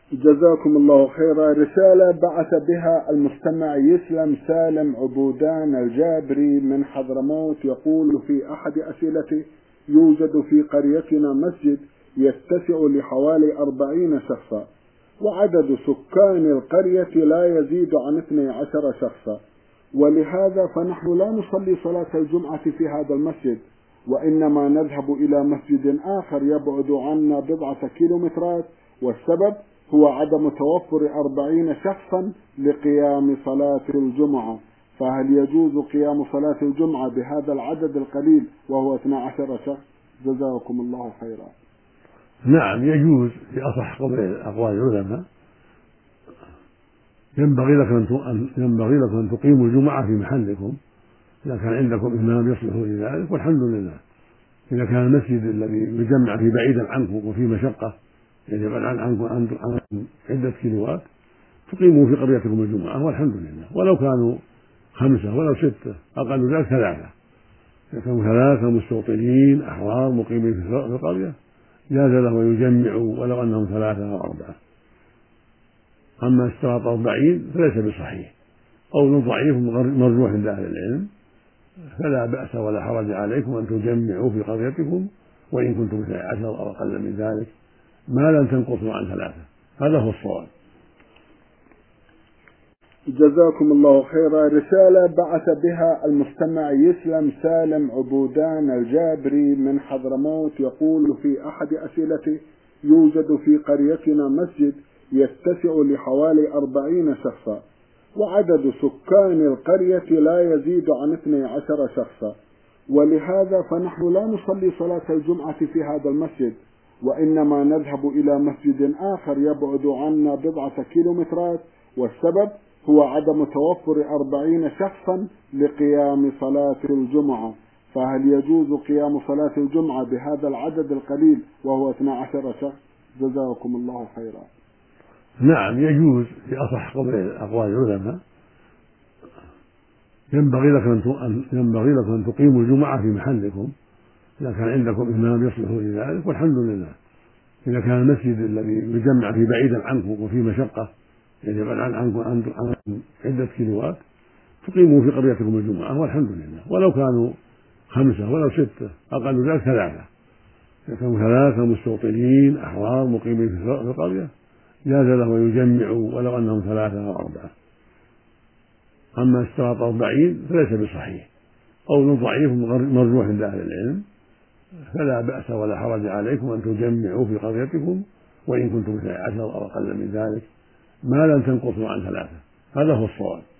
جزاكم الله خيرا. رسالة بعث بها المستمع يسلم سالم عبودان الجابري من حضرموت، يقول في أحد أسئلته: يوجد في قريتنا مسجد يتسع لحوالي 40 شخصا، وعدد سكان القرية لا يزيد عن 12 شخصا، ولهذا فنحن لا نصلي صلاة الجمعة في هذا المسجد، وإنما نذهب إلى مسجد آخر يبعد عنا بضعة كيلومترات، والسبب هو عدم توفر 40 شخصا لقيام صلاة الجمعة، فهل يجوز قيام صلاة الجمعة بهذا العدد القليل وهو 12 شخص؟ جزاكم الله خيرا. نعم، يجوز في أصح أقوال العلماء. ينبغي لكم أن تقيموا الجمعة في محلكم إذا كان عندكم إمام يصلح لذلك، والحمد لله. إذا كان المسجد الذي يجمع فيه بعيدا عنكم وفي مشقة يجب عنكم عدة كيلوات، تقيموا في قريتكم الجمعة والحمد لله، ولو كانوا 5 ولو 6، أقل ذلك 3. إذا كانوا 3 مستوطنين أحرار مقيمين في القرية جاز له أن يجمعوا ولو أنهم 3 أو 4. أما اشتراط 40 فليس بصحيح، قول ضعيف مرجوح عند أهل العلم، فلا بأس ولا حرج عليكم أن تجمعوا في قريتكم وإن كنتم 12 أو أقل من ذلك، ما لم تنقصوا عن 3. هذا هو الصواب. جزاكم الله خيرا. رسالة بعث بها المستمع يسلم سالم عبودان الجابري من حضرموت، يقول في أحد أسئلته: يوجد في قريتنا مسجد يتسع لحوالي 40 شخصا، وعدد سكان القرية لا يزيد عن 12 شخصا، ولهذا فنحن لا نصلي صلاة الجمعة في هذا المسجد، وإنما نذهب إلى مسجد آخر يبعد عنا بضعة كيلومترات، والسبب هو عدم توفر 40 شخصا لقيام صلاة الجمعة، فهل يجوز قيام صلاة الجمعة بهذا العدد القليل وهو 12 شخص؟ جزاكم الله خيرا. نعم، يجوز في أصح أقوال العلماء. ينبغي لكم أن تقيموا الجمعة في محلكم إذا كان عندكم إمام يصلح لذلك، والحمد لله. إذا كان المسجد الذي يجمع فيه بعيدا عنكم وفي مشقة يجب عنكم عدة كيلوات، تقيموا في قريتكم الجمعة والحمد لله، ولو كانوا 5 ولو 6، أقل ذلك 3. إذا كانوا 3 مستوطنين أحرار مقيمين في القرية جاز له أن يجمعوا ولو أنهم 3 أو 4. أما اشتراط 40 فليس بصحيح، قول ضعيف مرجوح عند أهل العلم، فلا بأس ولا حرج عليكم أن تجمعوا في قريتكم وإن كنتم 12 أو أقل من ذلك، ما لم تنقصوا عن 3. هذا هو الصواب.